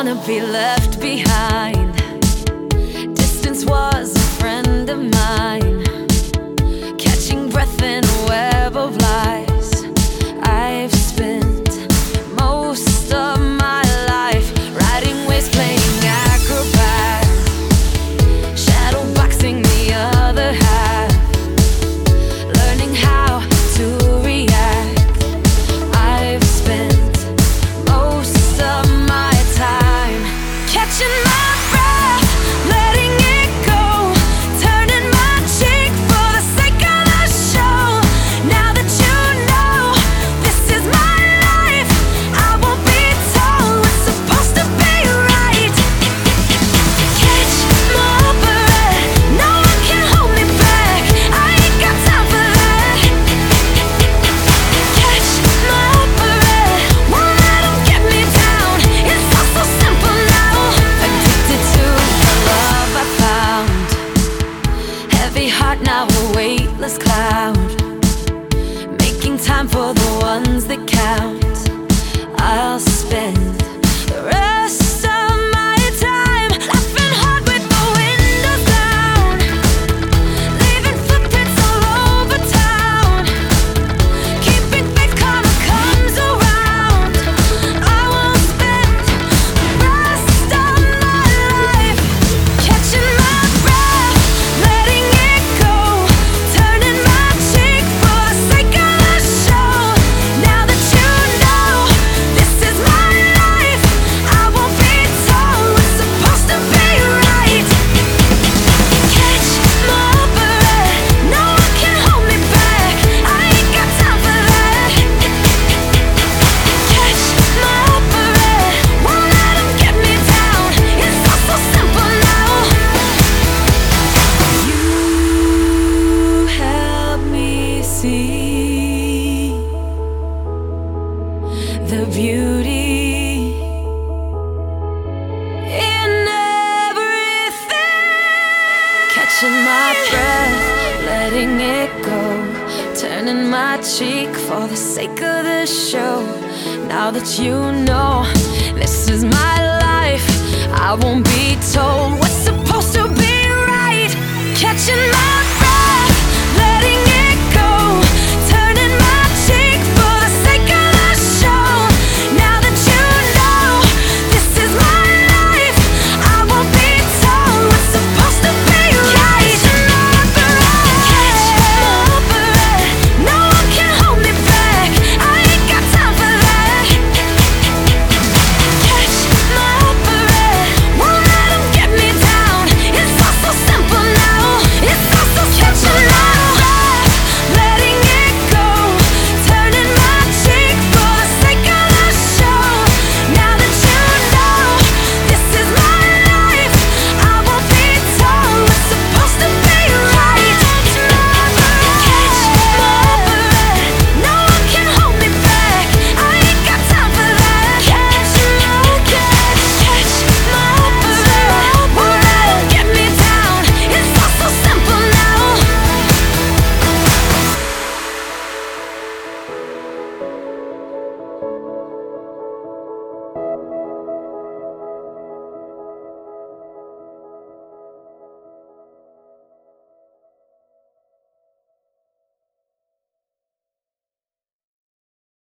wanna be left behind. Distance was a friend of mine, catching breath in a web of lies. I've spent most of my life riding waves, playing acrobat, shadow boxing the other half, learning how to react. I've spent most of my time catching my breath, letting it go, turning my cheek for the sake of the show. Now that you know this is my life, I won't be told what's supposed to be right. Catch my breath, no one can hold me back, I ain't got time for that. Catch my breath, won't let 'em get me down, it's all so simple now. Addicted to the love I found, heavy heart now a weightless cloud, making time for the ones that count. I'll spend the rest of my time laughing hard with the windows down, leaving footprints all over town, keeping faith karma comes around. I will spend the rest of my life catching my breath, letting it go, turning my cheek for the sake of the show. Now that you know this is my life, I won't be told what's supposed to be right. Catch my breath, no one can hold me back, I ain't got time for that. Catch my breath, won't let 'em get me down, it's all so simple now. You help me see the beauty in everything. Catching my breath, letting it go, turning my cheek for the sake of the show. Now that you know this is my life, I won't be told